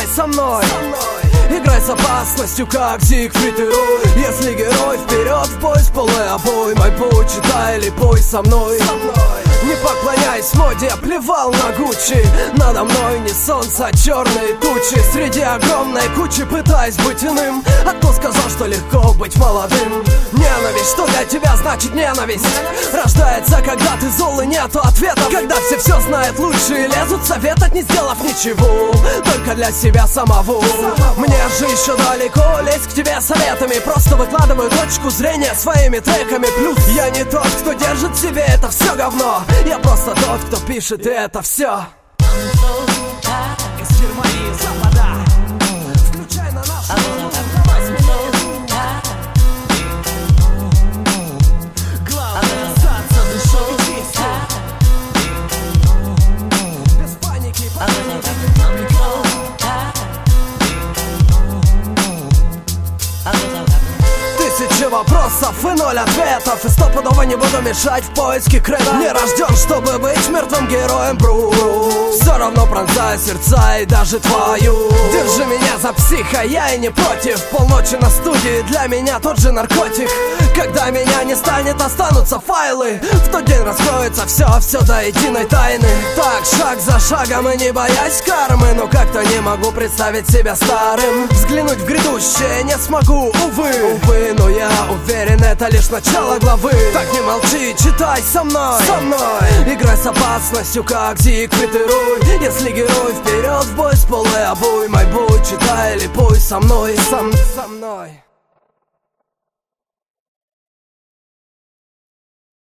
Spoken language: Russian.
читай со мной. Играй с опасностью, как Зигфрид и Рой. Если герой, вперед в бой с полной обоймой. Будь, читай или пой со мной. Не поклоняйся моде, я плевал на Гуччи. Надо мной не солнце, а черные тучи. Среди огромной кучи пытаюсь быть иным. А кто сказал, что легко быть молодым? Ненависть, что для тебя значит ненависть? Рождается, когда ты зол и нету ответов. Когда все знают лучше и лезут советать, не сделав ничего, только для себя самого. Мне же еще далеко лезть к тебе советами. Просто выкладываю точку зрения своими треками. Плюс я не тот, кто держит в себе это все говно. Я просто тот, кто пишет, и это все. Из Германии Запада. Включай на нашу волну. Главное остаться душой чистой. Без паники, тысячи вопросов и 0 ответов. И стопудово не буду мешать в поиске креда. Не рожден, чтобы быть мертвым героем, бру. Все равно пронзаю сердца и даже твою. Держи меня за психа, я и не против. Полночи на студии для меня тот же наркотик. Когда меня не станет, останутся файлы. В тот день раскроется все до единой тайны. Так, шаг за шагом и не боясь кармы. Но как-то не могу представить себя старым. Взглянуть в грядущее не смогу, увы. Но я уверен, это лишь начало главы. Так не молчи, читай со мной. Играй с опасностью, как Зигфрид и Рой. Если герой, вперед в бой с полной обоймой. Будь, читай или пой со мной. Со мной.